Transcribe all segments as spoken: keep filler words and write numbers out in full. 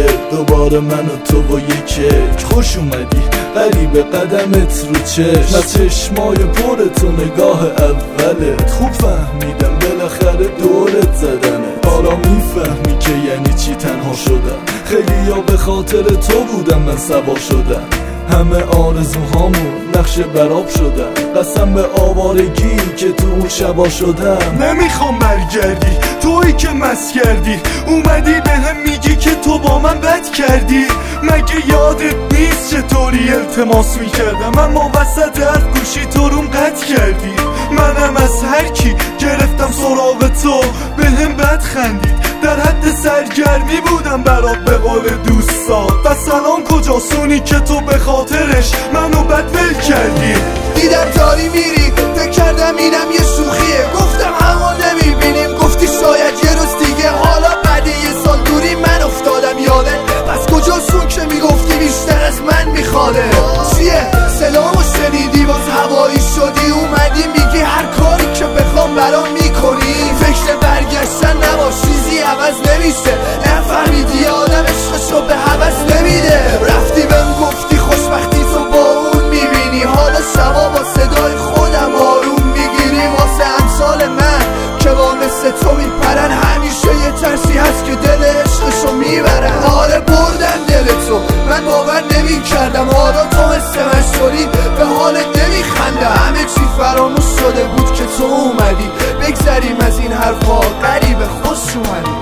دوباره من و تو و یک کیک. خوش اومدی غریب قدمت رو چشم، از چشمای پر تو نگاه اولت. خوب فهمیدم بالاخره دورت زدنه، حالا میفهمی که یعنی چی تنها شدم. خیلی یا به خاطر تو بودم من سبا شدم، همه آرزوهامون نقش براب شدن. قسم به آوارگی که تو اون شبا شدم. نمیخوام برگردی تویی که مست کردی، اومدی به هم میگی که تو با من بد کردی. مگه یادت نیست چطوری التماس میکردم، اما وسط حرف گوشی تو روم قطع کردی. منم از هر کی گرفتم سراغ تو به هم بد خندید، در حد سرگرمی بودم برات به قول دوستا. پس الان کجاسونی که تو به خاطرش منو بد ول کردی؟ دیدم داری میری فکر کردم اینم یه شوخیه، گفتم همون نمیبینیم، گفتی شاید یه روز دیگه. حالا بعد یه سال دوری من افتادم یادت، پس کجاسون که میگفتی بیشتر از من میخواده. چیه سلامو شنیدی باز هوایی شدی، اومدی میگی هر کاری که بخوام برام میکنی. فکر برگشتن نباش چیزی عوض نمیشه، نفهمیدی آدم عشقشو به هوس نمیده. رفتی بهم گفتی خوشبختی تو با اون میبینی، حالا شبا با صدای خودم آروم میگیری. واسه امثال من که با مثل تو میپرن، همیشه یه ترسی هست که دل عشقشو میبرن. آره بردن دل تو، من باور نمیکردم حالا تو مثل مشوری به حالت نمیخنده. همه چی فراموش شده بود که تو اومدی، بگذریم از این حرفا غریب خوش اومدی.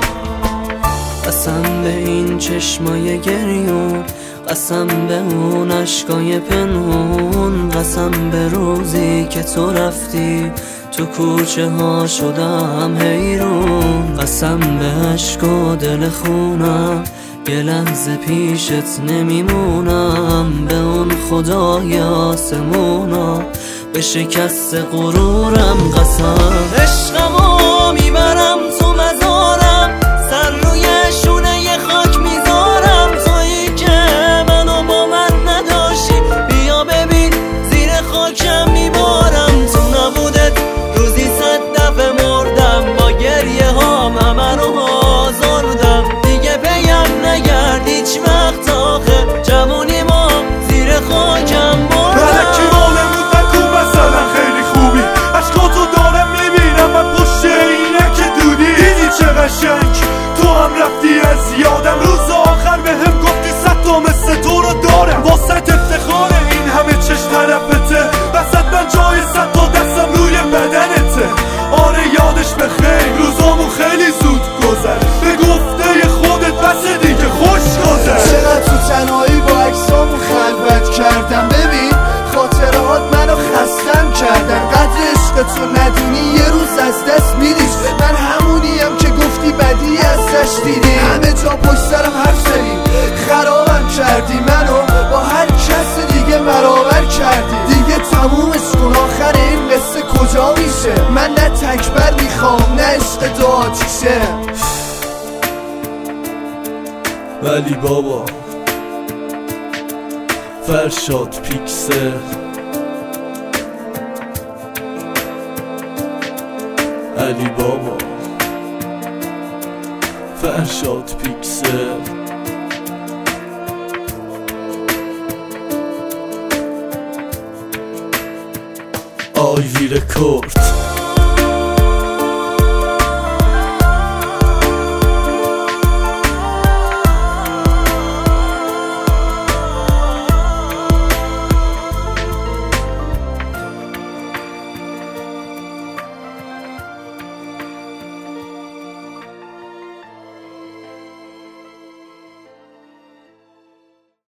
قسم به این چشمای گریون، قسم به اون عشقای پنهون، قسم به روزی که تو رفتی تو کوچه ها شدم حیرون. قسم به عشق و دل خونم یه لحظه پیشت نمیمونم. به اون خدای آسمونا به شکست غرورم قسم. عشقمو میبرم تو مزارم، سر روی شونه یه خاک میذارم. تویی که منو با من نداشتی، بیا ببین زیر خاکم میبارم. تو نبودت روزی صد دفعه مردم، با گریه هام همه رو آزردم. دیگه بیم نگرد هیچ وقت آخه، جمونی ما زیر خاکم بردم. برکی مالمون نکن مثلا خیلی خوبی، عشقاتو دارم میبینم من پشت اینه که دودی. دیدی چه قشنگ تو هم رفتی از یادم، روز آخر به هم گفتی صد تا مثل تو رو دارم. واسه افتخار این همه چشم طرفته، وسط من جای صد تا دستم روی بدنته. آره یادش بخیر روزامون خیلی زود گذر، به گفته خودت بس دیگه خوش گذر. چقدر تو تنهایی با عکسامون خلوت کردم، ببین خاطرات منو خستم کردن. قدر عشق تو ندونی یه روز از دست میدیش، من همونیم که گفتی بدی ازش دیدی. همه جا پشت سرم حرف زدی، خرابم کردی منو با هر کس دیگه برابر کردی. دیگه تمومش کن آخر این قصه کجا میشه، من نه تکبر میخوام نه عشق تو آتیشه. ولی بابا فرشاد پیکسل، علی بابا فرشاد پیکسل. آیوی رکورد.